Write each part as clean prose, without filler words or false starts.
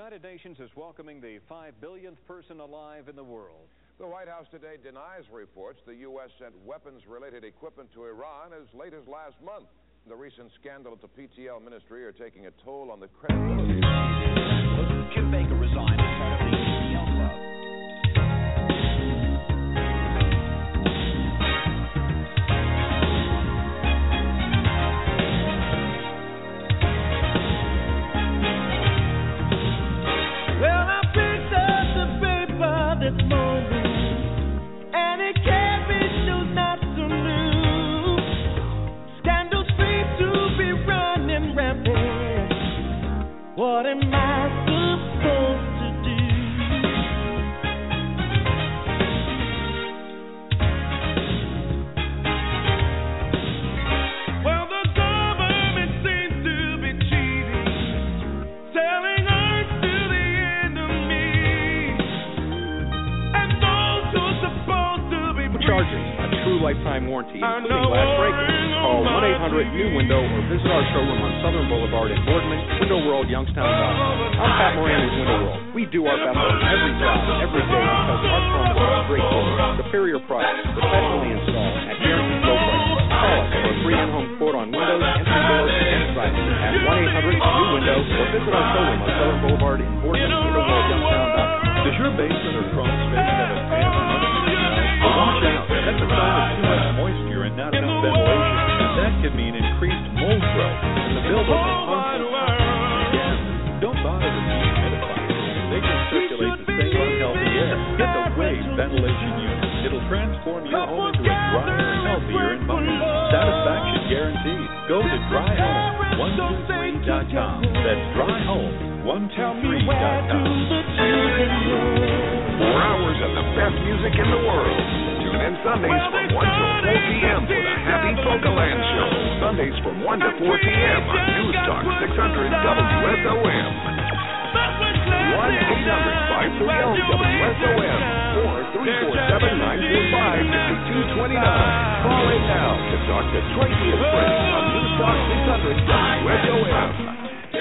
United Nations is welcoming the 5 billionth person alive in the world. The White House today denies reports the U.S. sent weapons-related equipment to Iran as late as last month. The recent scandal at the PTL ministry are taking a toll on the credibility. Jim Baker resigned as head of the PTL club. Well, I picked up the paper this morning, and it gave me news not so new. Scandals seem to be running rampant. What am I supposed to do? Well, the government seems to be cheating, selling earth to the enemy, and those who are supposed to be Chargers, a true lifetime warranty, including glass breakers. Call 1-800-NEW-WINDOW or visit our showroom on Southern Boulevard in Boardman, Window World, Youngstown. I'm Pat Moran with Window World. We do our best on every job, every day, because our promise is straightforward, superior price, professionally installed, at guaranteed low price. Call us for a free in-home quote on windows, entry doors, and siding at 1-800-NEW-WINDOW or visit our showroom on Southern Boulevard in Boardman, Window World, Youngstown. Does your basement or crawl space have a fan or watch out? That's a sign of too much moisture and not enough ventilation, and that can mean increased mold growth and the buildup of harmful toxins. Again, don't bother with dehumidifiers. They can circulate the same unhealthy air. Get the Wave ventilation unit. It'll transform your home into a drier, healthier environment. Satisfaction guaranteed. Go to dryhome123.com. That's dryhome123.com. 4 hours of the best music in the world. Tune in Sundays from 1 till 4 p.m. for the Happy Polkaland Show. Sundays from 1 to 4 p.m. on News Talk 600 WSOM. 1-800-530-WSOM or 347-945-5229. Call in now to talk to Tracy and Friends on News Talk 600 WSOM.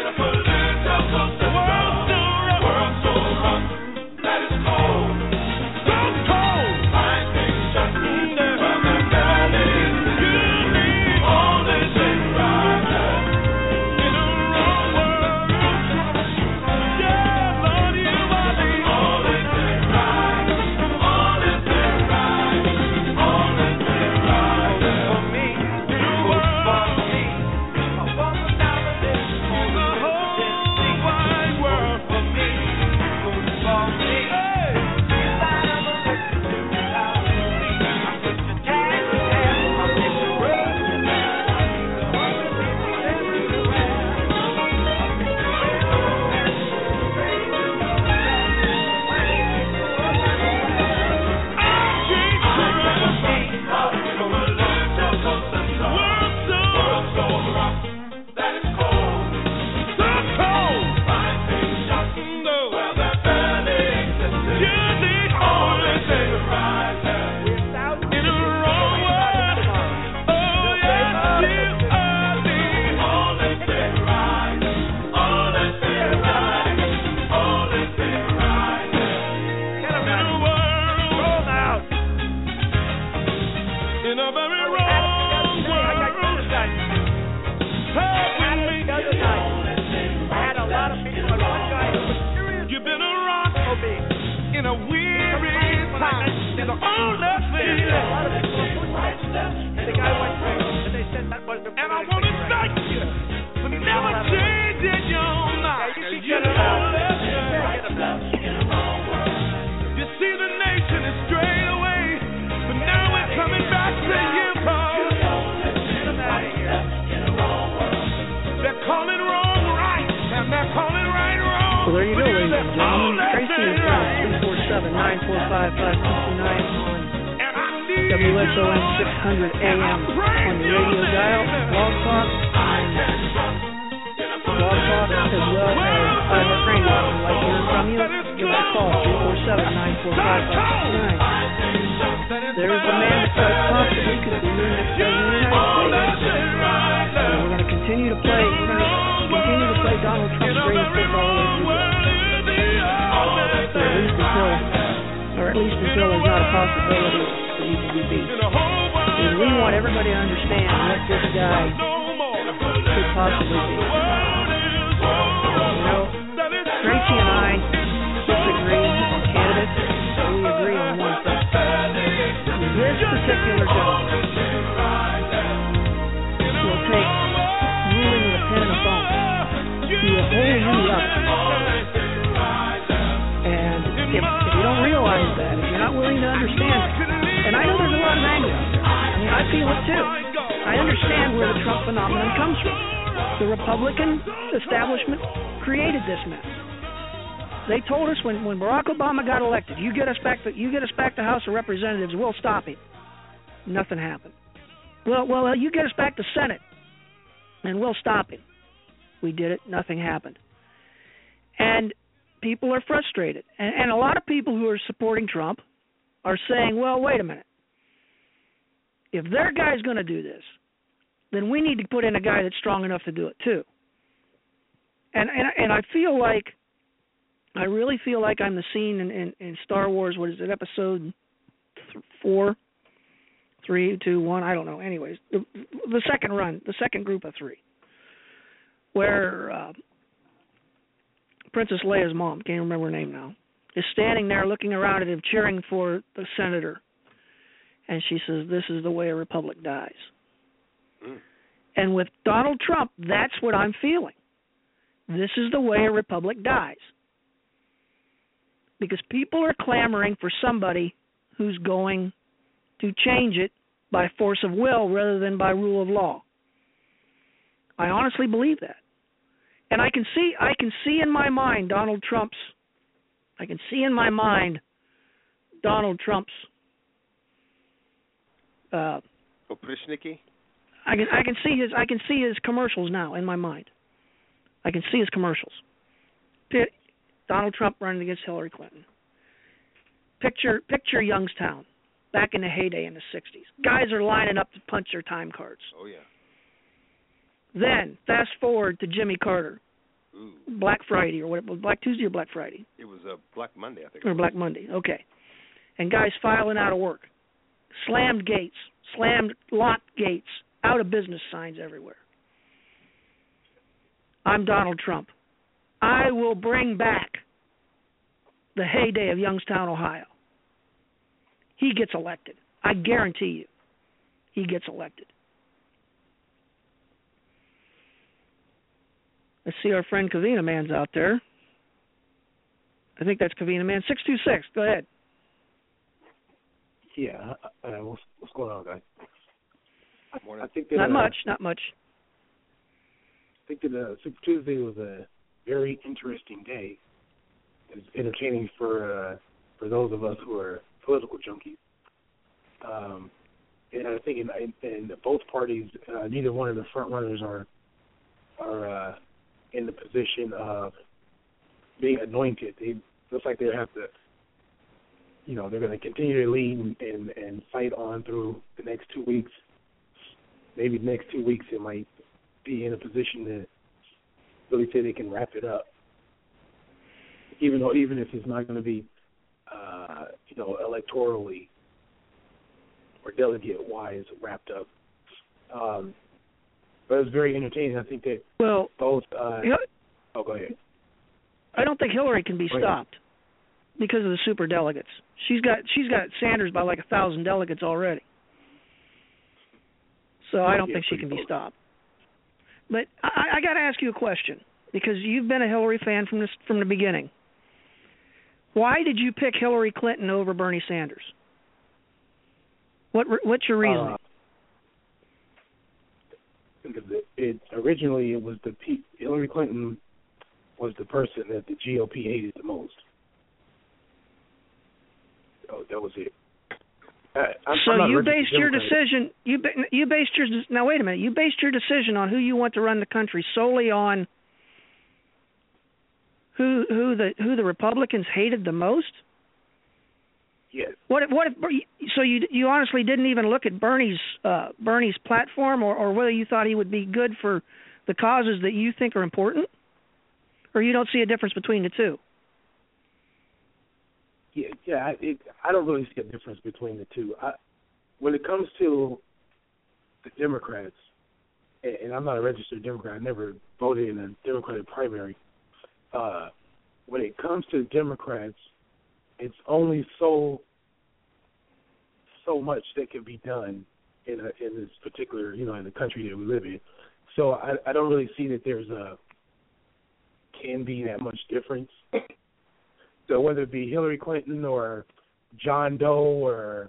Well, there you go, ladies and gentlemen. Tracy and Friends, 347-945-5229 on WSOM 600 AM on the radio dial, Blog Talk, as well as iHeartRadio. If you'd like to hear from you, give us a call, 347-945-5229. There's the man that says possibly could be your next president of the United States. And we're going to continue to play Donald Trump's greatest hits all the way through. until, or at least until there's not a possibility that he can be beat. And we want everybody to understand what this guy could possibly be. You know, Tracy and I disagree on candidates, but we agree on one thing. This particular job will take ruling with a pen and a bone to a whole new level. And if you don't realize that, if you're not willing to understand it, and I know there's a lot of anger out there. I mean, I feel it too. I understand where the Trump phenomenon comes from. The Republican establishment created this mess. They told us when Barack Obama got elected, you get us back the House of Representatives, we'll stop him. Nothing happened. Well, you get us back the Senate, and we'll stop him. We did it. Nothing happened. And people are frustrated. And a lot of people who are supporting Trump are saying, well, wait a minute. If their guy's going to do this, then we need to put in a guy that's strong enough to do it too. And I feel like, I really feel like I'm the scene in Star Wars, what is it, episode 4? 3, 2, 1, I don't know. Anyways, the second run, the second group of 3, where Princess Leia's mom, can't remember her name now, is standing there looking around at him, cheering for the senator. And she says, this is the way a republic dies. And with Donald Trump, that's what I'm feeling. This is the way a republic dies. Because people are clamoring for somebody who's going to change it by force of will rather than by rule of law. I honestly believe that. And I can see in my mind Donald Trump's Oprichniki? I can see his commercials now in my mind. I can see his commercials. Donald Trump running against Hillary Clinton. Picture Youngstown back in the heyday in the 60s. Guys are lining up to punch their time cards. Oh, yeah. Then, fast forward to Jimmy Carter. Ooh. Black Friday, or what? Black Tuesday or Black Friday? It was Black Monday, I think. Or Black Monday, okay. And guys filing out of work. Slammed gates. Slammed lot gates. Out of business signs everywhere. I'm Donald Trump. I will bring back the heyday of Youngstown, Ohio. He gets elected. I guarantee you, he gets elected. Let's see, our friend Kavina Man's out there. I think that's Kavina Man. 626, go ahead. Yeah, what's going on, guys? Morning. I think that, not much. I think that Super Tuesday was a very interesting day. It's entertaining for those of us who are political junkies. And I think in both parties, neither one of the front runners are in the position of being anointed. It looks like they have to, they're going to continue to lead and fight on through the next 2 weeks. Maybe the next 2 weeks they might be in a position to really say they can wrap it up. Even if it's not going to be, electorally or delegate-wise wrapped up. But it was very entertaining. I think that both. Go ahead. I don't think Hillary can be stopped because of the super delegates. She's got Sanders by like 1,000 delegates already. So I don't think she can be stopped. But I got to ask you a question, because you've been a Hillary fan from the beginning. Why did you pick Hillary Clinton over Bernie Sanders? What's your reasoning? Originally it was Hillary Clinton was the person that the GOP hated the most. That was it. You based your decision. Now wait a minute. You based your decision on who you want to run the country solely on who the Republicans hated the most. Yes. What if so you honestly didn't even look at Bernie's platform or whether you thought he would be good for the causes that you think are important, or you don't see a difference between the two? I don't really see a difference between the two. When it comes to the Democrats, and I'm not a registered Democrat, I never voted in a Democratic primary. When it comes to Democrats, it's only so much that can be done in this particular, in the country that we live in. So I don't really see that can be that much difference. So whether it be Hillary Clinton or John Doe or,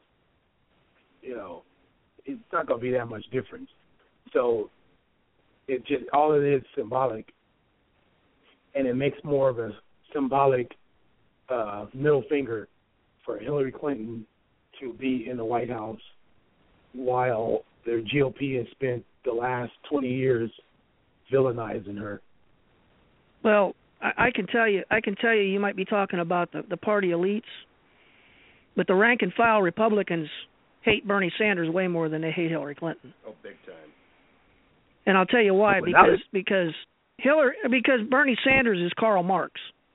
it's not going to be that much difference. So it just, all it is symbolic, and it makes more of a symbolic middle finger for Hillary Clinton to be in the White House while their GOP has spent the last 20 years villainizing her. Well, I can tell you, you might be talking about the party elites, but the rank and file Republicans hate Bernie Sanders way more than they hate Hillary Clinton. Oh, big time. And I'll tell you why, because Bernie Sanders is Karl Marx.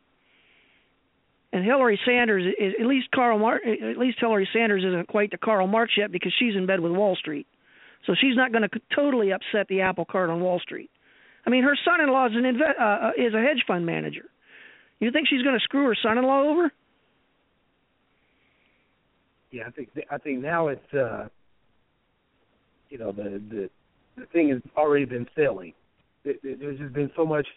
And Hillary Sanders is at least Hillary Sanders isn't quite the Karl Marx yet, because she's in bed with Wall Street. So she's not going to totally upset the apple cart on Wall Street. I mean, her son-in-law is a hedge fund manager. You think she's going to screw her son-in-law over? Yeah, I think now it's the thing has already been selling. There's just been so much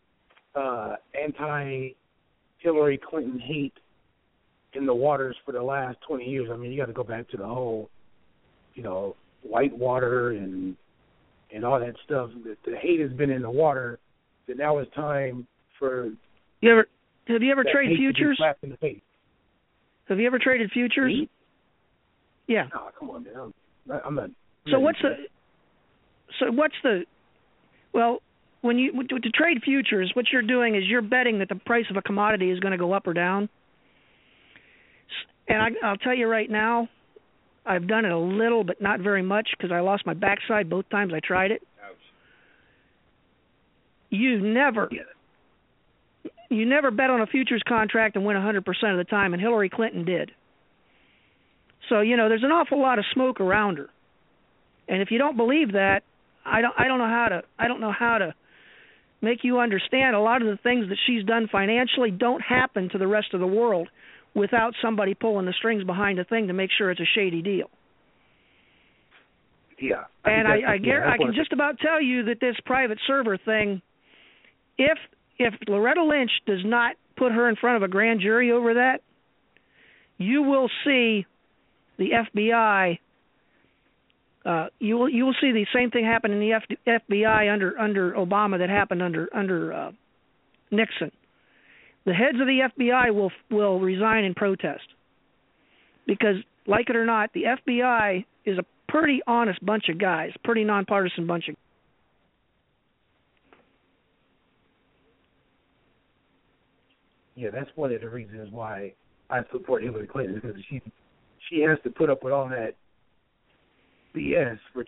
anti-Hillary Clinton hate in the waters for the last 20 years. I mean, you got to go back to the whole, Whitewater and all that stuff. The hate has been in the water. That now it's time for. Have you ever traded futures? In the face. Have you ever traded futures? Me? Yeah. Oh, come on, man. I'm not. So what's the? Well, when you to trade futures, what you're doing is you're betting that the price of a commodity is going to go up or down. And I'll tell you right now, I've done it a little, but not very much, because I lost my backside both times I tried it. Ouch. You never bet on a futures contract and win 100% of the time, and Hillary Clinton did. So there's an awful lot of smoke around her, and if you don't believe that, I don't know how to make you understand a lot of the things that she's done financially don't happen to the rest of the world without somebody pulling the strings behind the thing to make sure it's a shady deal. Yeah. And I can just about tell you that this private server thing, if Loretta Lynch does not put her in front of a grand jury over that, you will see the FBI. You will see the same thing happen in the FBI under Obama that happened under Nixon. The heads of the FBI will resign in protest, because, like it or not, the FBI is a pretty honest bunch of guys, pretty nonpartisan bunch of. Yeah, that's one of the reasons why I support Hillary Clinton, because she has to put up with all that BS for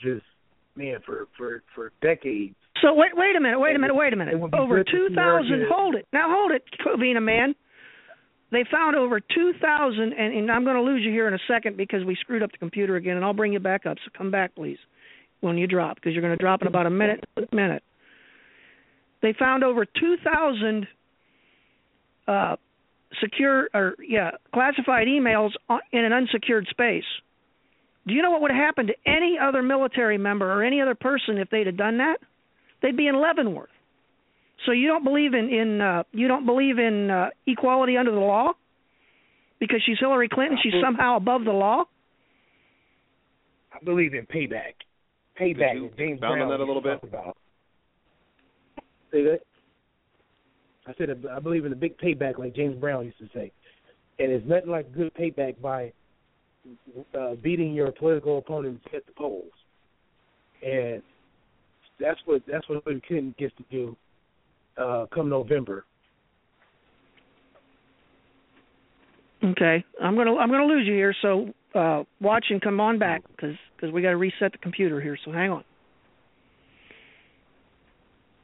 decades. So wait a minute. Over 2,000. Hold it, Covina man. They found over 2,000, and I'm going to lose you here in a second because we screwed up the computer again, and I'll bring you back up. So come back, please, when you drop, because you're going to drop in about a minute. They found over 2,000 classified emails in an unsecured space. Do you know what would have happened to any other military member or any other person if they'd have done that? They'd be in Leavenworth. So you don't believe in equality under the law because she's Hillary Clinton? She's somehow above the law. I believe in payback. Payback. Could you James expound on that a little bit? Say that. I said I believe in a big payback, like James Brown used to say, and it's nothing like good payback by beating your political opponents at the polls, and that's what Hillary Clinton gets to do come November. Okay, I'm gonna lose you here. So watch and come on back because we got to reset the computer here. So hang on.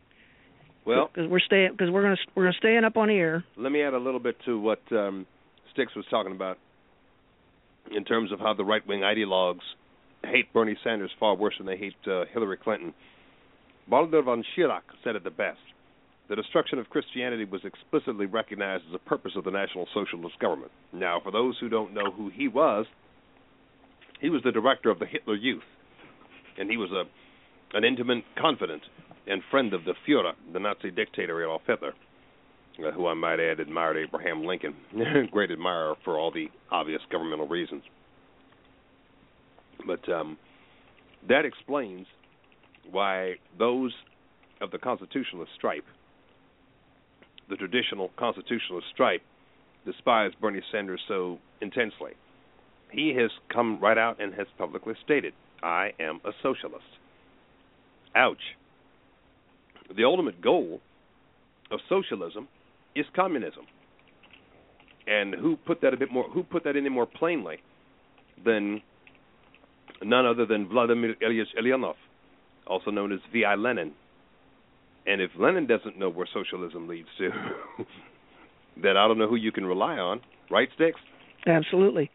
Well, because we're gonna stay up on the air. Let me add a little bit to what Sticks was talking about in terms of how the right-wing ideologues hate Bernie Sanders far worse than they hate Hillary Clinton. Baldur von Schirach said it the best. The destruction of Christianity was explicitly recognized as a purpose of the National Socialist government. Now, for those who don't know who he was the director of the Hitler Youth, and he was an intimate confidant and friend of the Führer, the Nazi dictator Adolf Hitler, who I might add admired Abraham Lincoln, great admirer for all the obvious governmental reasons. But that explains why those of the constitutionalist stripe, the traditional constitutionalist stripe, despise Bernie Sanders so intensely. He has come right out and has publicly stated, I am a socialist. Ouch. The ultimate goal of socialism is communism. And who put that any more plainly than none other than Vladimir Ilyich Ulyanov, also known as V.I. Lenin. And if Lenin doesn't know where socialism leads to, then I don't know who you can rely on. Right, Sticks? Absolutely.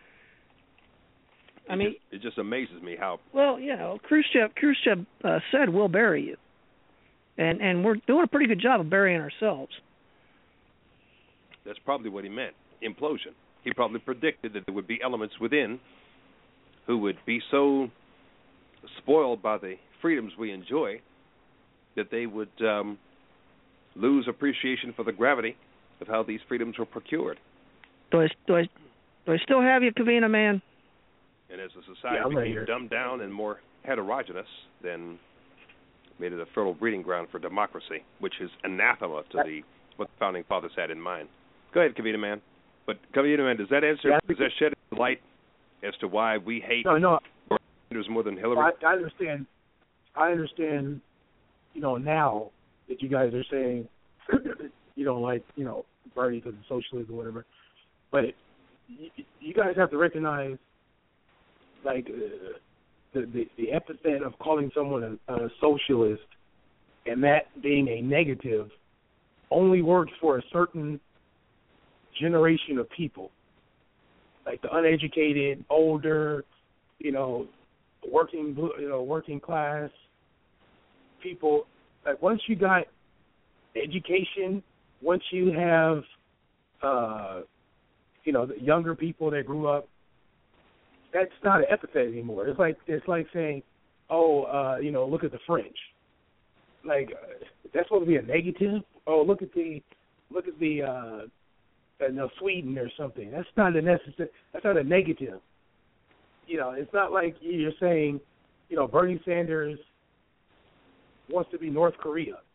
It just amazes me how... Well, Khrushchev said, we'll bury you. And we're doing a pretty good job of burying ourselves. That's probably what he meant, implosion. He probably predicted that there would be elements within who would be so spoiled by the freedoms we enjoy that they would lose appreciation for the gravity of how these freedoms were procured. Do I still have you, Kavina, man? And as a society became dumbed down and more heterogeneous, then made it a fertile breeding ground for democracy, which is anathema to what the founding fathers had in mind. Go ahead, Kavita Man. But Kavita Man, does that answer? Does that shed light as to why we hate Sanders more than Hillary? I understand. Now that you guys are saying you don't like Bernie because of socialism or whatever, but you guys have to recognize the epithet of calling someone a socialist and that being a negative only works for a certain generation of people, like the uneducated, older, working class people. Like once you got education, once you have, the younger people that grew up, that's not an epithet anymore. It's like saying, look at the French. Like that's supposed to be a negative. Oh, look at Sweden or something. That's not a negative. It's not like you're saying, Bernie Sanders wants to be North Korea.